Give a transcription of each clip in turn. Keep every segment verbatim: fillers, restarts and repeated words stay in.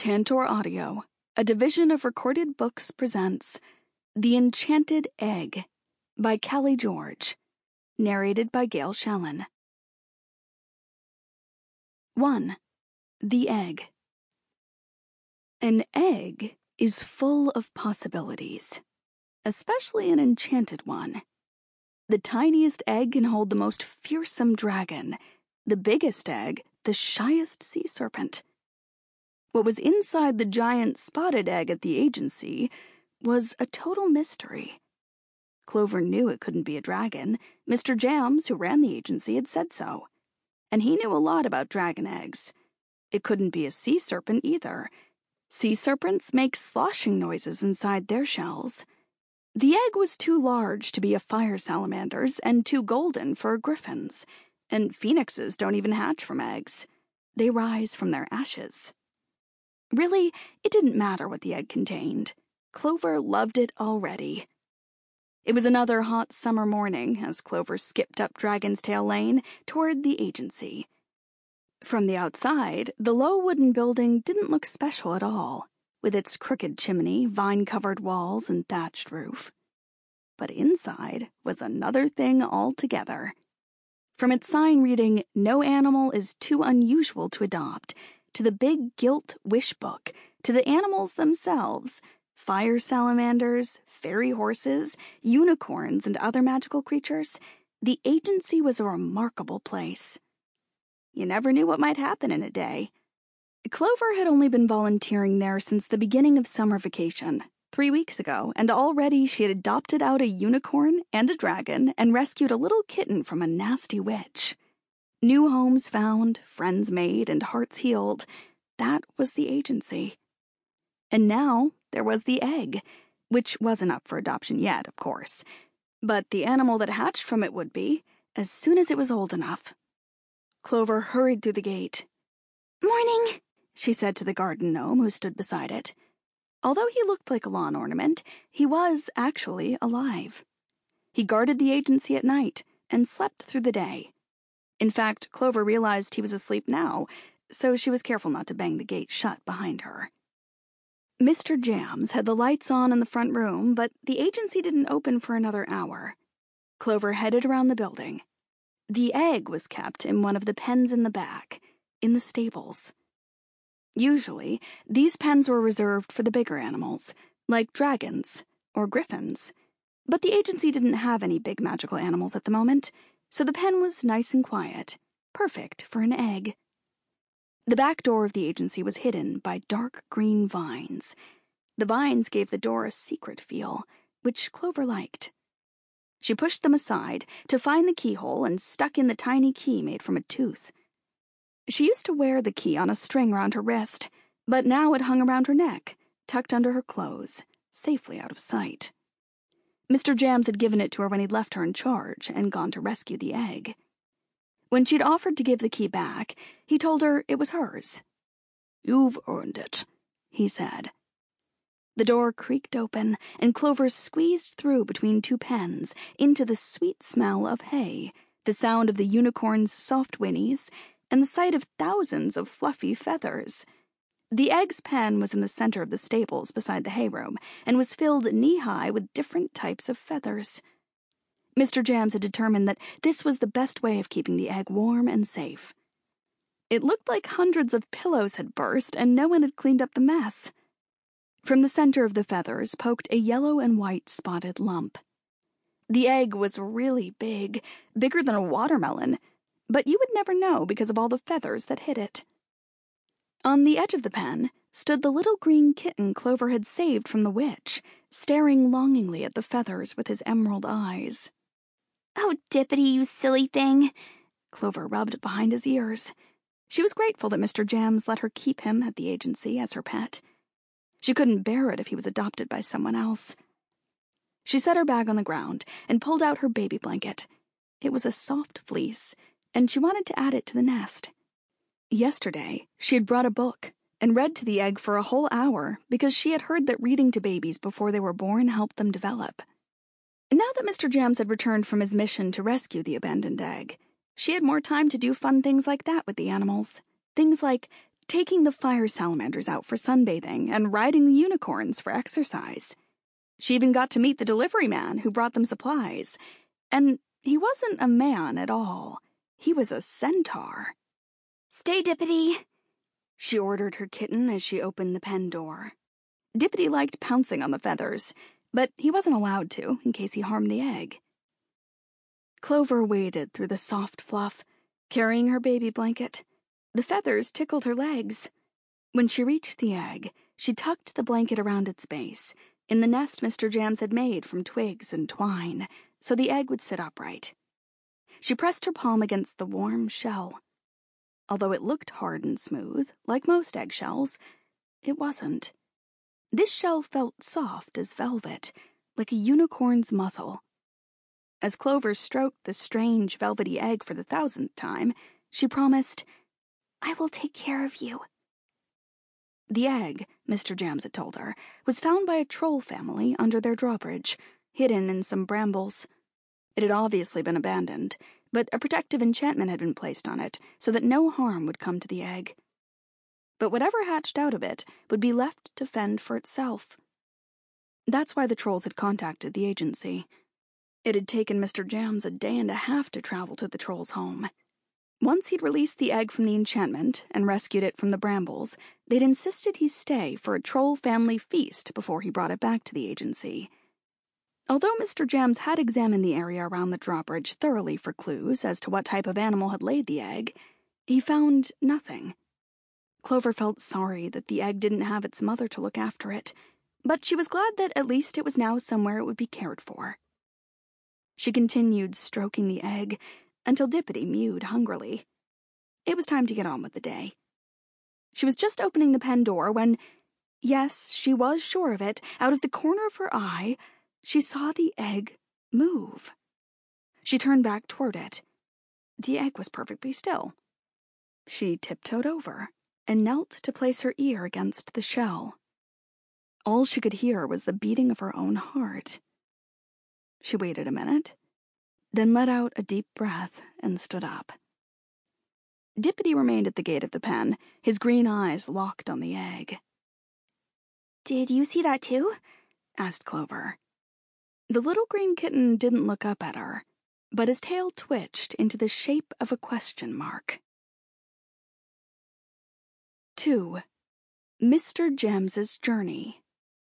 Tantor Audio, a division of Recorded Books, presents The Enchanted Egg by Kelly George, narrated by Gail Shellen. one. The Egg. An egg is full of possibilities, especially an enchanted one. The tiniest egg can hold the most fearsome dragon, the biggest egg, the shyest sea serpent. What was inside the giant spotted egg at the agency was a total mystery. Clover knew it couldn't be a dragon. Mister Jams, who ran the agency, had said so. And he knew a lot about dragon eggs. It couldn't be a sea serpent either. Sea serpents make sloshing noises inside their shells. The egg was too large to be a fire salamander's and too golden for a griffin's. And phoenixes don't even hatch from eggs. They rise from their ashes. Really, it didn't matter what the egg contained. Clover loved it already. It was another hot summer morning as Clover skipped up Dragon's Tail Lane toward the agency. From the outside, the low wooden building didn't look special at all, with its crooked chimney, vine-covered walls, and thatched roof. But inside was another thing altogether. From its sign reading, "No animal is too unusual to adopt," to the big gilt wish book, to the animals themselves, fire salamanders, fairy horses, unicorns, and other magical creatures, the agency was a remarkable place. You never knew what might happen in a day. Clover had only been volunteering there since the beginning of summer vacation, three weeks ago, and already she had adopted out a unicorn and a dragon and rescued a little kitten from a nasty witch. New homes found, friends made, and hearts healed. That was the agency. And now there was the egg, which wasn't up for adoption yet, of course. But the animal that hatched from it would be, as soon as it was old enough. Clover hurried through the gate. "Morning," she said to the garden gnome who stood beside it. Although he looked like a lawn ornament, he was actually alive. He guarded the agency at night and slept through the day. In fact, Clover realized he was asleep now, so she was careful not to bang the gate shut behind her. Mister Jams had the lights on in the front room, but the agency didn't open for another hour. Clover headed around the building. The egg was kept in one of the pens in the back, in the stables. Usually, these pens were reserved for the bigger animals, like dragons or griffins, but the agency didn't have any big magical animals at the moment, so the pen was nice and quiet, perfect for an egg. The back door of the agency was hidden by dark green vines. The vines gave the door a secret feel, which Clover liked. She pushed them aside to find the keyhole and stuck in the tiny key made from a tooth. She used to wear the key on a string around her wrist, but now it hung around her neck, tucked under her clothes, safely out of sight. Mister Jams had given it to her when he'd left her in charge and gone to rescue the egg. When she'd offered to give the key back, he told her it was hers. "You've earned it," he said. The door creaked open, and Clover squeezed through between two pens into the sweet smell of hay, the sound of the unicorn's soft whinnies, and the sight of thousands of fluffy feathers. The egg's pen was in the center of the stables beside the hayroom and was filled knee-high with different types of feathers. Mister Jams had determined that this was the best way of keeping the egg warm and safe. It looked like hundreds of pillows had burst and no one had cleaned up the mess. From the center of the feathers poked a yellow and white spotted lump. The egg was really big, bigger than a watermelon, but you would never know because of all the feathers that hid it. On the edge of the pen stood the little green kitten Clover had saved from the witch, staring longingly at the feathers with his emerald eyes. "Oh, Dippity, you silly thing!" Clover rubbed it behind his ears. She was grateful that Mister Jams let her keep him at the agency as her pet. She couldn't bear it if he was adopted by someone else. She set her bag on the ground and pulled out her baby blanket. It was a soft fleece, and she wanted to add it to the nest. Yesterday, she had brought a book and read to the egg for a whole hour because she had heard that reading to babies before they were born helped them develop. Now that Mister Jams had returned from his mission to rescue the abandoned egg, she had more time to do fun things like that with the animals. Things like taking the fire salamanders out for sunbathing and riding the unicorns for exercise. She even got to meet the delivery man who brought them supplies. And he wasn't a man at all. He was a centaur. "Stay, Dippity," she ordered her kitten as she opened the pen door. Dippity liked pouncing on the feathers, but he wasn't allowed to in case he harmed the egg. Clover waded through the soft fluff, carrying her baby blanket. The feathers tickled her legs. When she reached the egg, she tucked the blanket around its base, in the nest Mister Jams had made from twigs and twine, so the egg would sit upright. She pressed her palm against the warm shell. Although it looked hard and smooth, like most eggshells, it wasn't. This shell felt soft as velvet, like a unicorn's muzzle. As Clover stroked the strange velvety egg for the thousandth time, she promised, "I will take care of you." The egg, Mister Jams had told her, was found by a troll family under their drawbridge, hidden in some brambles. It had obviously been abandoned, but a protective enchantment had been placed on it so that no harm would come to the egg. But whatever hatched out of it would be left to fend for itself. That's why the trolls had contacted the agency. It had taken Mister Jams a day and a half to travel to the troll's home. Once he'd released the egg from the enchantment and rescued it from the brambles, they'd insisted he stay for a troll family feast before he brought it back to the agency. Although Mister Jams had examined the area around the drawbridge thoroughly for clues as to what type of animal had laid the egg, he found nothing. Clover felt sorry that the egg didn't have its mother to look after it, but she was glad that at least it was now somewhere it would be cared for. She continued stroking the egg until Dippity mewed hungrily. It was time to get on with the day. She was just opening the pen door when, yes, she was sure of it, out of the corner of her eye, she saw the egg move. She turned back toward it. The egg was perfectly still. She tiptoed over and knelt to place her ear against the shell. All she could hear was the beating of her own heart. She waited a minute, then let out a deep breath and stood up. Dippity remained at the gate of the pen, his green eyes locked on the egg. "Did you see that too?" asked Clover. The little green kitten didn't look up at her, but his tail twitched into the shape of a question mark. Two. Mister Jams's Journey.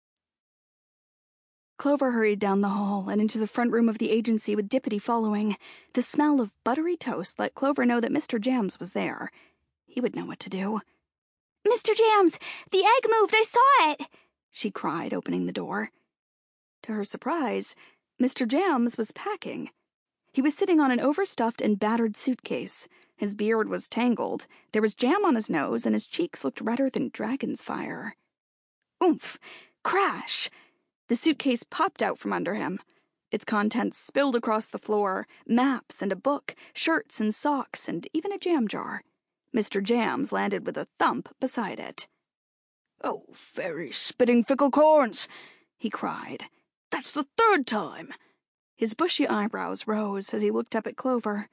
Clover hurried down the hall and into the front room of the agency with Dippity following. The smell of buttery toast let Clover know that Mister Jams was there. He would know what to do. "Mister Jams, the egg moved, I saw it!" she cried, opening the door. To her surprise, Mister Jams was packing. He was sitting on an overstuffed and battered suitcase. His beard was tangled, there was jam on his nose, and his cheeks looked redder than dragon's fire. Oomph! Crash! The suitcase popped out from under him. Its contents spilled across the floor, maps and a book, shirts and socks, and even a jam jar. Mister Jams landed with a thump beside it. "Oh, fairy spitting fickle corns!" he cried. "That's the third time!" His bushy eyebrows rose as he looked up at Clover.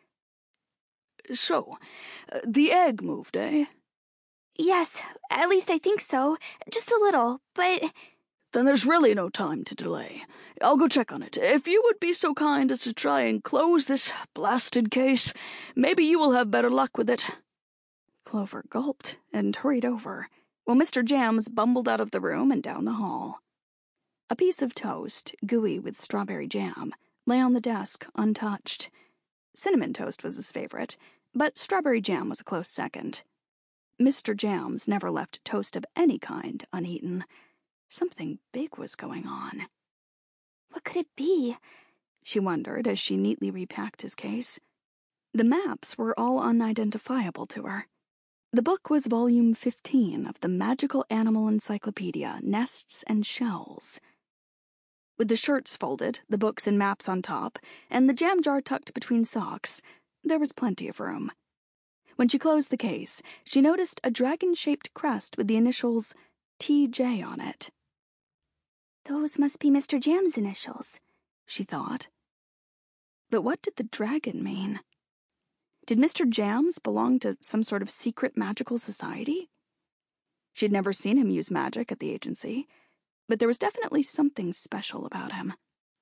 "So, uh, the egg moved, eh?" "Yes, at least I think so. Just a little, but—" "Then there's really no time to delay. I'll go check on it. If you would be so kind as to try and close this blasted case, maybe you will have better luck with it." Clover gulped and hurried over, while Mister Jams bumbled out of the room and down the hall. A piece of toast, gooey with strawberry jam, lay on the desk, untouched. Cinnamon toast was his favorite, but strawberry jam was a close second. Mister Jams never left toast of any kind uneaten. Something big was going on. What could it be? She wondered as she neatly repacked his case. The maps were all unidentifiable to her. The book was volume fifteen of the Magical Animal Encyclopedia, Nests and Shells. With the shirts folded, the books and maps on top, and the jam jar tucked between socks, there was plenty of room. When she closed the case, she noticed a dragon-shaped crest with the initials T J on it. Those must be Mister Jam's initials, she thought. But what did the dragon mean? Did Mister Jams belong to some sort of secret magical society? She'd never seen him use magic at the agency, but there was definitely something special about him.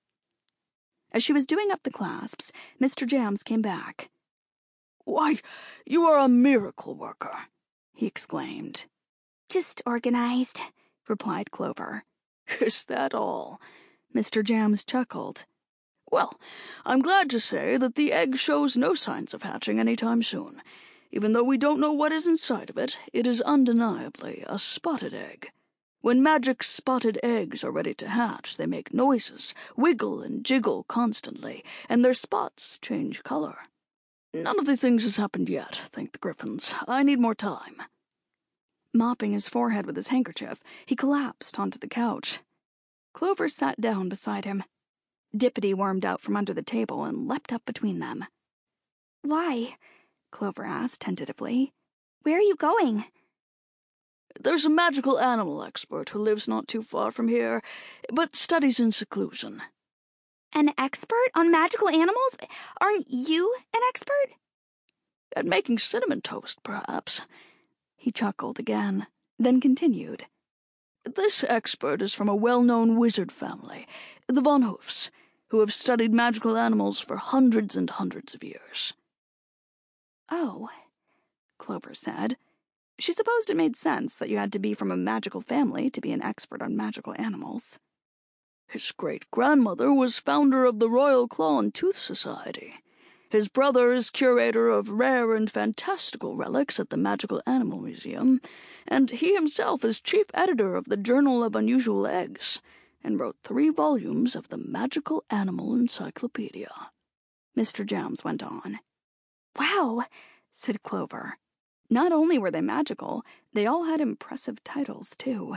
As she was doing up the clasps, Mister Jams came back. "Why, you are a miracle worker," he exclaimed. "Just organized," replied Clover. "Is that all?" Mister Jams chuckled. "Well, I'm glad to say that the egg shows no signs of hatching any time soon. Even though we don't know what is inside of it, it is undeniably a spotted egg. When magic spotted eggs are ready to hatch, they make noises, wiggle and jiggle constantly, and their spots change color. None of these things has happened yet, thank the Griffins. I need more time." Mopping his forehead with his handkerchief, he collapsed onto the couch. Clover sat down beside him. Dippity wormed out from under the table and leapt up between them. "Why?" Clover asked tentatively. "Where are you going?" "There's a magical animal expert who lives not too far from here, but studies in seclusion." "An expert on magical animals? Aren't you an expert?" "At making cinnamon toast, perhaps." He chuckled again, then continued. "This expert is from a well-known wizard family, the Von Hoofs, who have studied magical animals for hundreds and hundreds of years." "Oh," Clover said. She supposed it made sense that you had to be from a magical family to be an expert on magical animals. "His great-grandmother was founder of the Royal Claw and Tooth Society. His brother is curator of rare and fantastical relics at the Magical Animal Museum, and he himself is chief editor of the Journal of Unusual Eggs, and wrote three volumes of the Magical Animal Encyclopedia." Mister Jams went on. "Wow," said Clover. Not only were they magical, they all had impressive titles, too.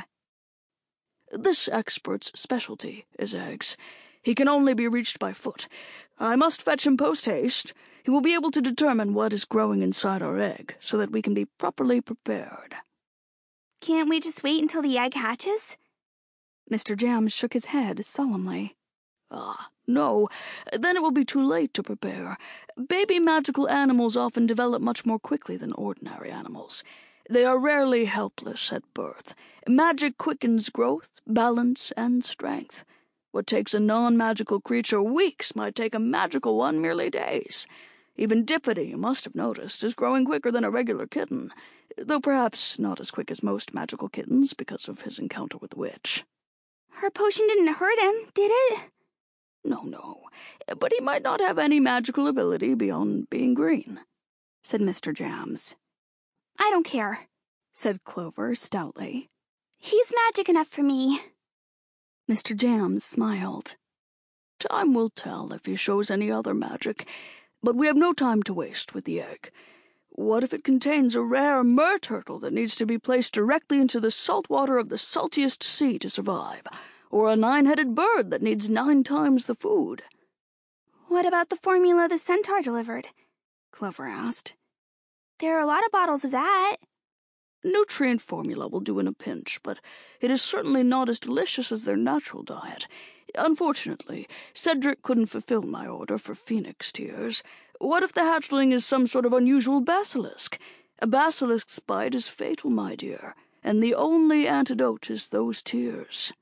"This expert's specialty is eggs. He can only be reached by foot. I must fetch him post-haste. He will be able to determine what is growing inside our egg, so that we can be properly prepared." "Can't we just wait until the egg hatches?" Mister Jams shook his head solemnly. "Ah, no. Then it will be too late to prepare. Baby magical animals often develop much more quickly than ordinary animals. They are rarely helpless at birth. Magic quickens growth, balance, and strength. What takes a non-magical creature weeks might take a magical one merely days. Even Dippity, you must have noticed, is growing quicker than a regular kitten, though perhaps not as quick as most magical kittens because of his encounter with the witch." "Her potion didn't hurt him, did it?" "No, no, but he might not have any magical ability beyond being green," said Mister Jams. "I don't care," said Clover stoutly. "He's magic enough for me." Mister Jams smiled. "Time will tell if he shows any other magic, but we have no time to waste with the egg. What if it contains a rare mer-turtle that needs to be placed directly into the salt water of the saltiest sea to survive, or a nine-headed bird that needs nine times the food?" "What about the formula the centaur delivered?" Clover asked. "There are a lot of bottles of that." "Nutrient formula will do in a pinch, but it is certainly not as delicious as their natural diet. Unfortunately, Cedric couldn't fulfill my order for phoenix tears. What if the hatchling is some sort of unusual basilisk? A basilisk's bite is fatal, my dear, and the only antidote is those tears."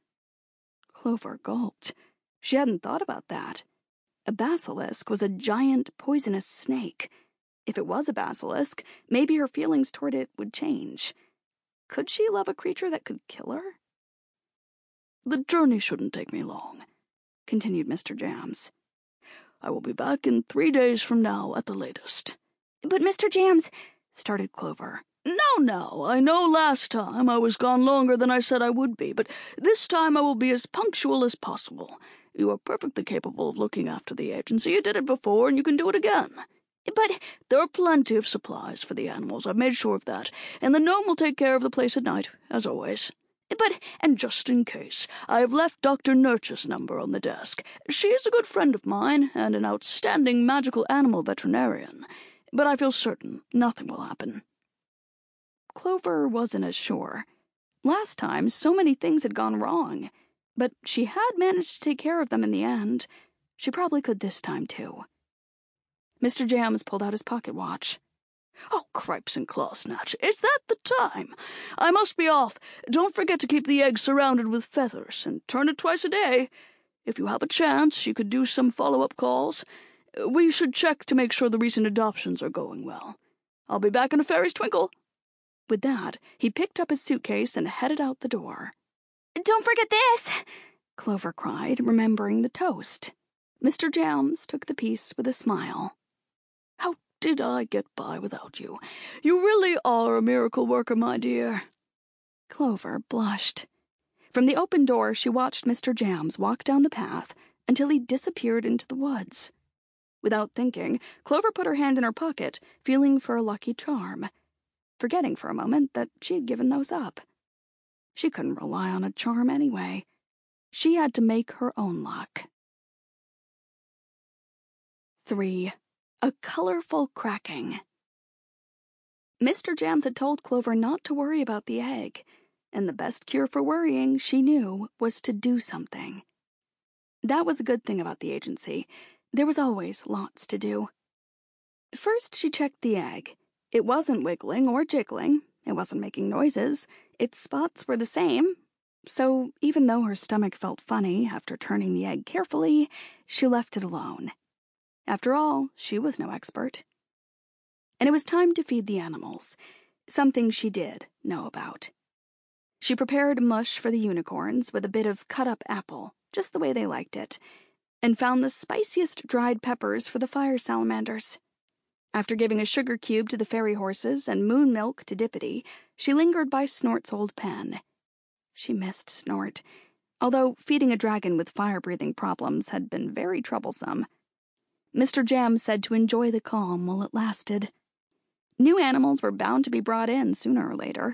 Clover gulped. She hadn't thought about that. A basilisk was a giant, poisonous snake. If it was a basilisk, maybe her feelings toward it would change. Could she love a creature that could kill her? "The journey shouldn't take me long," continued Mister Jams. "I will be back in three days from now at the latest." "But Mister Jams," started Clover. "No, no, I know last time I was gone longer than I said I would be, but this time I will be as punctual as possible. You are perfectly capable of looking after the agency. You did it before, and you can do it again." "But there are plenty of supplies for the animals, I've made sure of that, and the gnome will take care of the place at night, as always. But, and just in case, I have left Doctor Nurch's number on the desk. She is a good friend of mine, and an outstanding magical animal veterinarian, but I feel certain nothing will happen." Clover wasn't as sure. Last time, so many things had gone wrong, but she had managed to take care of them in the end. She probably could this time, too. Mister Jams pulled out his pocket watch. Oh, cripes and claw snatch, is that the time? I must be off. Don't forget to keep the egg surrounded with feathers, and turn it twice a day. If you have a chance, you could do some follow-up calls. We should check to make sure the recent adoptions are going well. I'll be back in a fairy's twinkle." With that, he picked up his suitcase and headed out the door. Don't forget this! Clover cried, remembering the toast. Mister Jams took the piece with a smile. "How did I get by without you? You really are a miracle worker, my dear." Clover blushed. From the open door, she watched Mister Jams walk down the path until he disappeared into the woods. Without thinking, Clover put her hand in her pocket, feeling for a lucky charm, forgetting for a moment that she had given those up. She couldn't rely on a charm anyway. She had to make her own luck. Three. A colorful cracking. Mister Jams had told Clover not to worry about the egg, and the best cure for worrying, she knew, was to do something. That was a good thing about the agency. There was always lots to do. First, she checked the egg. It wasn't wiggling or jiggling. It wasn't making noises. Its spots were the same. So even though her stomach felt funny after turning the egg carefully, she left it alone. After all, she was no expert. And it was time to feed the animals, something she did know about. She prepared mush for the unicorns with a bit of cut-up apple, just the way they liked it, and found the spiciest dried peppers for the fire salamanders. After giving a sugar cube to the fairy horses and moon milk to Dippity, she lingered by Snort's old pen. She missed Snort, although feeding a dragon with fire-breathing problems had been very troublesome. Mister Jams said to enjoy the calm while it lasted. New animals were bound to be brought in sooner or later.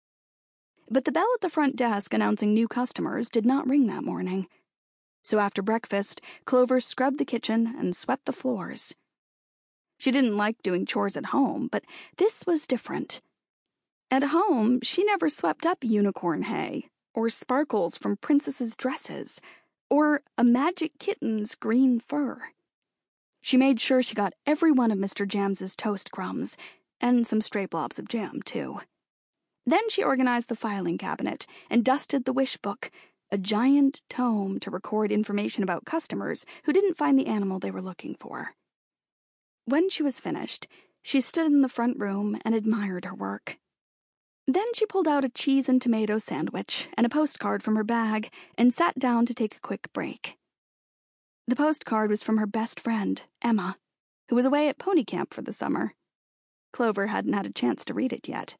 But the bell at the front desk announcing new customers did not ring that morning. So after breakfast, Clover scrubbed the kitchen and swept the floors. She didn't like doing chores at home, but this was different. At home, she never swept up unicorn hay, or sparkles from princesses' dresses, or a magic kitten's green fur. She made sure she got every one of Mister Jams's toast crumbs, and some stray blobs of jam, too. Then she organized the filing cabinet and dusted the wish book, a giant tome to record information about customers who didn't find the animal they were looking for. When she was finished, she stood in the front room and admired her work. Then she pulled out a cheese and tomato sandwich and a postcard from her bag and sat down to take a quick break. The postcard was from her best friend, Emma, who was away at pony camp for the summer. Clover hadn't had a chance to read it yet.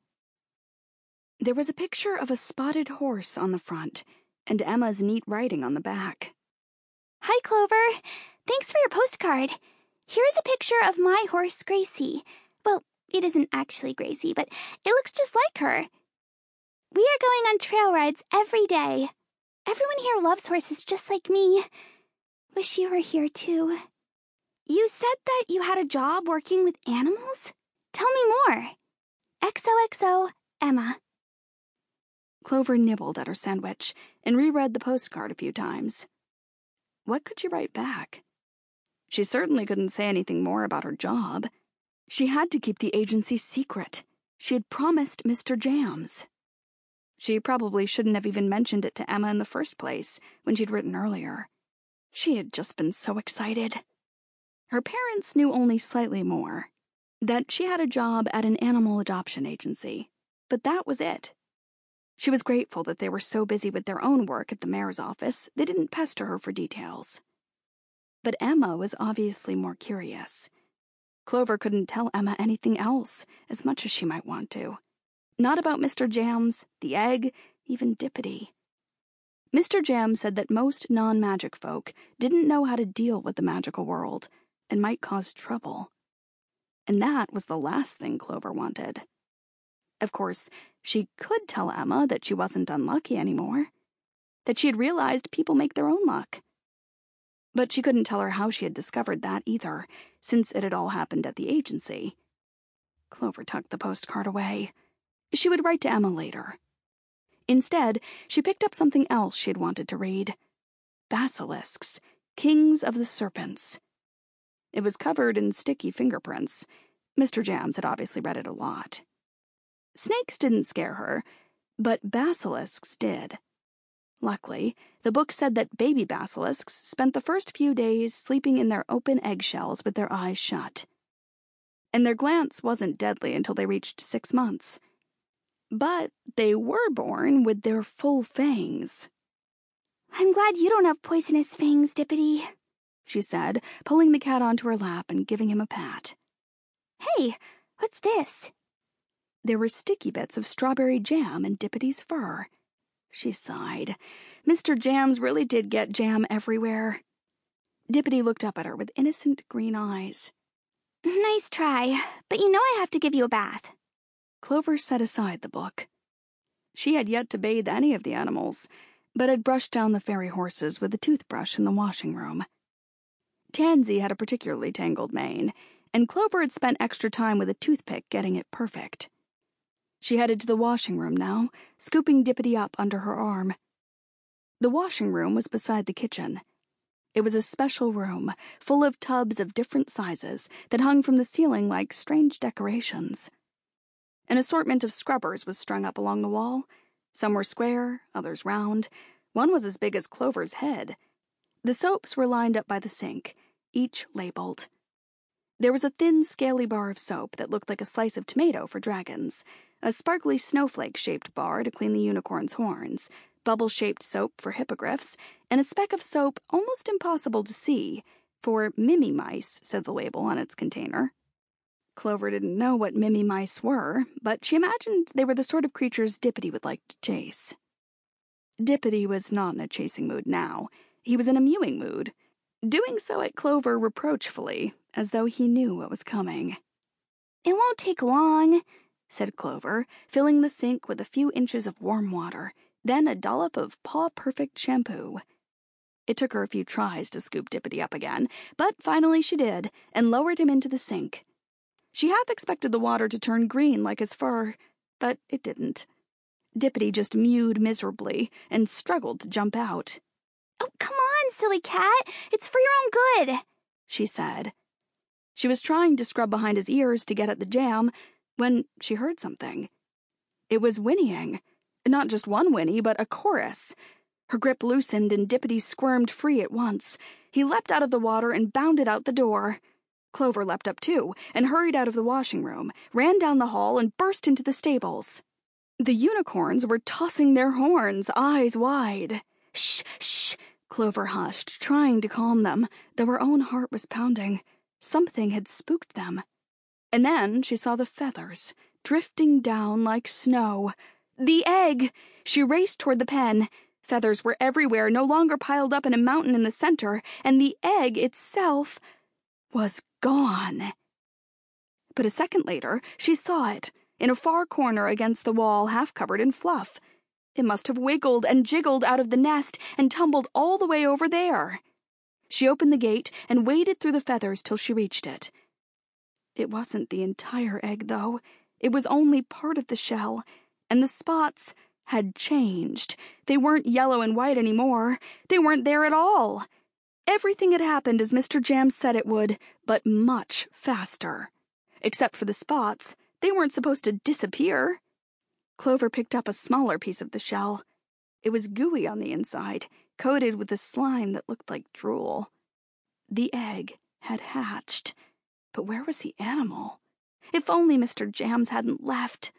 There was a picture of a spotted horse on the front, and Emma's neat writing on the back. Hi, Clover. Thanks for your postcard. Here is a picture of my horse, Gracie. Well, it isn't actually Gracie, but it looks just like her. We are going on trail rides every day. Everyone here loves horses just like me. Wish you were here, too. You said that you had a job working with animals? Tell me more. X O X O, Emma. Clover nibbled at her sandwich and reread the postcard a few times. What could she write back? She certainly couldn't say anything more about her job. She had to keep the agency secret. She had promised Mister Jams. She probably shouldn't have even mentioned it to Emma in the first place when she'd written earlier. She had just been so excited. Her parents knew only slightly more, that she had a job at an animal adoption agency, but that was it. She was grateful that they were so busy with their own work at the mayor's office they didn't pester her for details. But Emma was obviously more curious. Clover couldn't tell Emma anything else, as much as she might want to. Not about Mister Jams, the egg, even Dippity. Mister Jams said that most non-magic folk didn't know how to deal with the magical world and might cause trouble. And that was the last thing Clover wanted. Of course, she could tell Emma that she wasn't unlucky anymore, that she had realized people make their own luck. But she couldn't tell her how she had discovered that either, since it had all happened at the agency. Clover tucked the postcard away. She would write to Emma later. Instead, she picked up something else she had wanted to read. Basilisks, Kings of the Serpents. It was covered in sticky fingerprints, Mister Jams had obviously read it a lot. Snakes didn't scare her, but basilisks did. Luckily, the book said that baby basilisks spent the first few days sleeping in their open eggshells with their eyes shut. And their glance wasn't deadly until they reached six months. But they were born with their full fangs. I'm glad you don't have poisonous fangs, Dippity, she said, pulling the cat onto her lap and giving him a pat. Hey, what's this? There were sticky bits of strawberry jam in Dippity's fur. She sighed. Mister Jams really did get jam everywhere. Dippity looked up at her with innocent green eyes. Nice try, but you know I have to give you a bath. Clover set aside the book. She had yet to bathe any of the animals, but had brushed down the fairy horses with a toothbrush in the washing room. Tansy had a particularly tangled mane, and Clover had spent extra time with a toothpick getting it perfect. She headed to the washing room now, scooping Dippity up under her arm. The washing room was beside the kitchen. It was a special room, full of tubs of different sizes that hung from the ceiling like strange decorations. An assortment of scrubbers was strung up along the wall. Some were square, others round. One was as big as Clover's head. The soaps were lined up by the sink, each labeled. There was a thin, scaly bar of soap that looked like a slice of tomato for dragons, a sparkly snowflake-shaped bar to clean the unicorn's horns, bubble-shaped soap for hippogriffs, and a speck of soap almost impossible to see, for mimi mice, said the label on its container. Clover didn't know what mimi mice were, but she imagined they were the sort of creatures Dippity would like to chase. Dippity was not in a chasing mood now. He was in a mewing mood, doing so at Clover reproachfully, as though he knew what was coming. It won't take long, said Clover, filling the sink with a few inches of warm water, then a dollop of paw-perfect shampoo. It took her a few tries to scoop Dippity up again, but finally she did, and lowered him into the sink. She half expected the water to turn green like his fur, but it didn't. Dippity just mewed miserably and struggled to jump out. Oh, come on, silly cat. It's for your own good, she said. She was trying to scrub behind his ears to get at the jam when she heard something. It was whinnying. Not just one whinny, but a chorus. Her grip loosened and Dippity squirmed free at once. He leapt out of the water and bounded out the door. Clover leapt up too and hurried out of the washing room, ran down the hall, and burst into the stables. The unicorns were tossing their horns, eyes wide. Shh, shh, Clover hushed, trying to calm them, though her own heart was pounding. Something had spooked them. And then she saw the feathers, drifting down like snow. The egg! She raced toward the pen. Feathers were everywhere, no longer piled up in a mountain in the center, and the egg itself was gone. But a second later, she saw it, in a far corner against the wall, half covered in fluff. It must have wiggled and jiggled out of the nest and tumbled all the way over there. She opened the gate and waded through the feathers till she reached it. It wasn't the entire egg, though. It was only part of the shell, and the spots had changed. They weren't yellow and white anymore. They weren't there at all. Everything had happened as Mister Jams said it would, but much faster. Except for the spots, they weren't supposed to disappear. Clover picked up a smaller piece of the shell. It was gooey on the inside, coated with a slime that looked like drool. The egg had hatched. But where was the animal? If only Mister Jams hadn't left.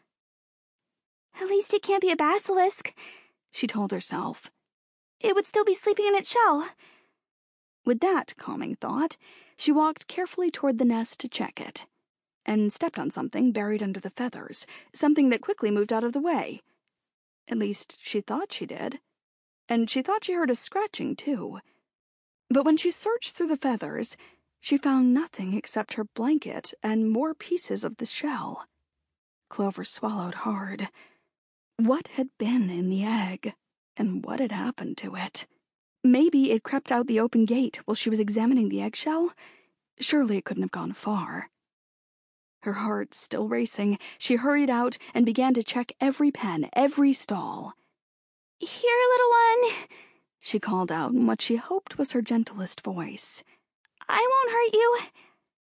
At least it can't be a basilisk, she told herself. It would still be sleeping in its shell. With that calming thought, she walked carefully toward the nest to check it, and stepped on something buried under the feathers, something that quickly moved out of the way. At least she thought she did, and she thought she heard a scratching, too. But when she searched through the feathers, she found nothing except her blanket and more pieces of the shell. Clover swallowed hard. What had been in the egg, and what had happened to it? Maybe it crept out the open gate while she was examining the eggshell? Surely it couldn't have gone far. Her heart still racing, she hurried out and began to check every pen, every stall. Here, little one, she called out in what she hoped was her gentlest voice. I won't hurt you.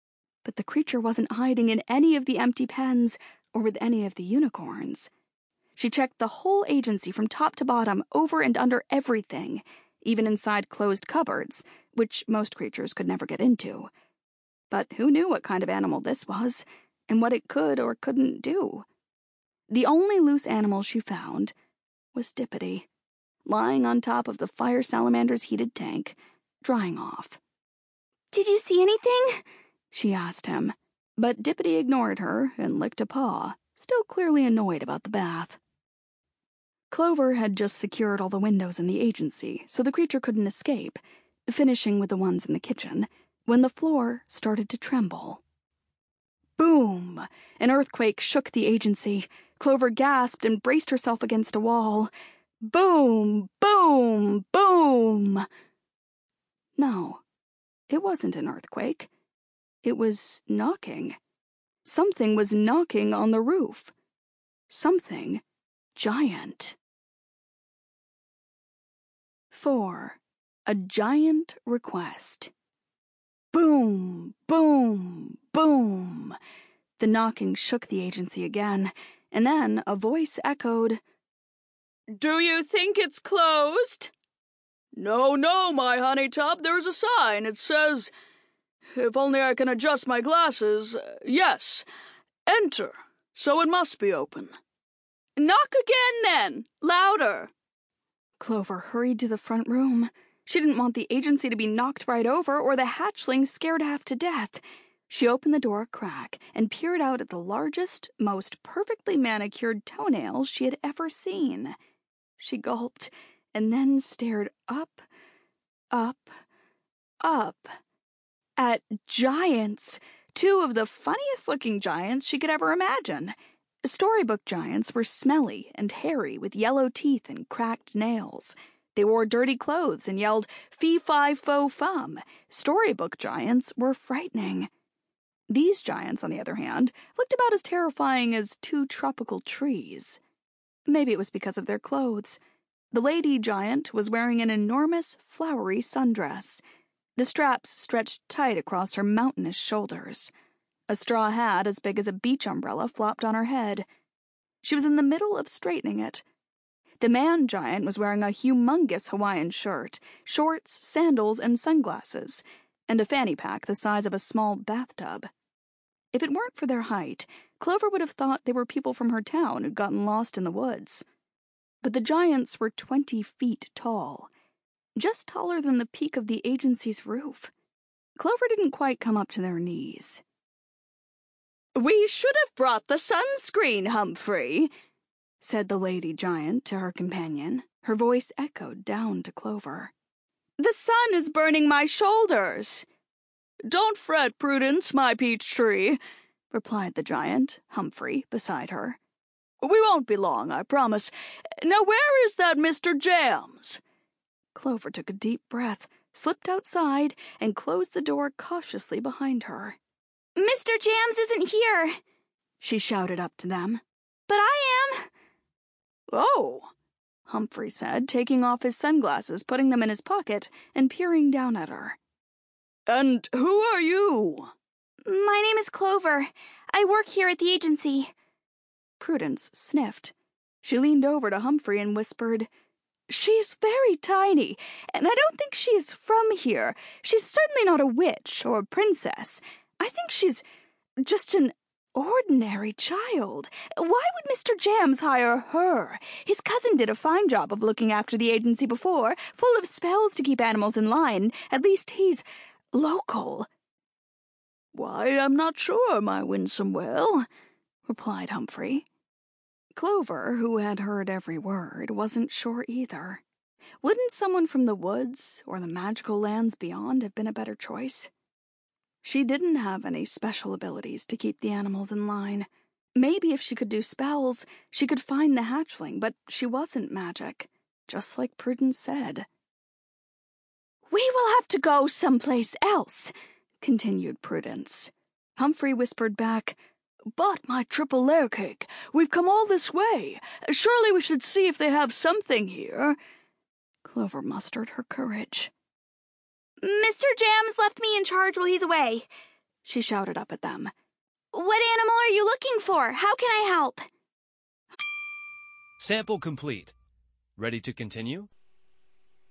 but the creature wasn't hiding in any of the empty pens or with any of the unicorns. She checked the whole agency from top to bottom, over and under everything, even inside closed cupboards, which most creatures could never get into. But who knew what kind of animal this was, and what it could or couldn't do? The only loose animal she found was Dippity, lying on top of the fire salamander's heated tank, drying off. "Did you see anything?" she asked him, but Dippity ignored her and licked a paw, still clearly annoyed about the bath. Clover had just secured all the windows in the agency so the creature couldn't escape, finishing with the ones in the kitchen, when the floor started to tremble. Boom! An earthquake shook the agency. Clover gasped and braced herself against a wall. Boom! Boom! Boom! No, it wasn't an earthquake. It was knocking. Something was knocking on the roof. Something giant. Four. A giant request. Boom! Boom! Boom! The knocking shook the agency again, and then a voice echoed, "Do you think it's closed?" "No, no, my honey tub, there's a sign. It says, if only I can adjust my glasses, yes, enter, so it must be open." "Knock again, then, louder." Clover hurried to the front room. She didn't want the agency to be knocked right over or the hatchling scared half to death. She opened the door a crack and peered out at the largest, most perfectly manicured toenails she had ever seen. She gulped and then stared up, up, up at giants, two of the funniest-looking giants she could ever imagine. Storybook giants were smelly and hairy with yellow teeth and cracked nails. They wore dirty clothes and yelled, "Fee-fi-fo-fum." Storybook giants were frightening. These giants, on the other hand, looked about as terrifying as two tropical trees. Maybe it was because of their clothes. The lady giant was wearing an enormous, flowery sundress. The straps stretched tight across her mountainous shoulders. A straw hat as big as a beach umbrella flopped on her head. She was in the middle of straightening it. The man giant was wearing a humongous Hawaiian shirt, shorts, sandals, and sunglasses, and a fanny pack the size of a small bathtub. If it weren't for their height, Clover would have thought they were people from her town who'd gotten lost in the woods. But the giants were twenty feet tall, just taller than the peak of the agency's roof. Clover didn't quite come up to their knees. "We should have brought the sunscreen, Humphrey," said the lady giant to her companion. Her voice echoed down to Clover. "The sun is burning my shoulders." "Don't fret, Prudence, my peach tree," replied the giant, Humphrey, beside her. "We won't be long, I promise. Now where is that Mister Jams?" Clover took a deep breath, slipped outside, and closed the door cautiously behind her. "Mister Jams isn't here," she shouted up to them. "But I am." "Oh," Humphrey said, taking off his sunglasses, putting them in his pocket, and peering down at her. "And who are you?" "My name is Clover. I work here at the agency." Prudence sniffed. She leaned over to Humphrey and whispered, "She's very tiny, and I don't think she is from here. She's certainly not a witch or a princess. I think she's just an ordinary child. Why would Mister Jams hire her? His cousin did a fine job of looking after the agency before, full of spells to keep animals in line. At least he's local." "Why, I'm not sure, my winsome whale," replied Humphrey. Clover, who had heard every word, wasn't sure either. Wouldn't someone from the woods or the magical lands beyond have been a better choice? She didn't have any special abilities to keep the animals in line. Maybe if she could do spells, she could find the hatchling, but she wasn't magic, just like Prudence said. "We will have to go someplace else," continued Prudence. Humphrey whispered back, "But, my triple layer cake, we've come all this way. Surely we should see if they have something here." Clover mustered her courage. "Mister Jams left me in charge while he's away," she shouted up at them. What animal are you looking for? How can I help? Sample complete. Ready to continue?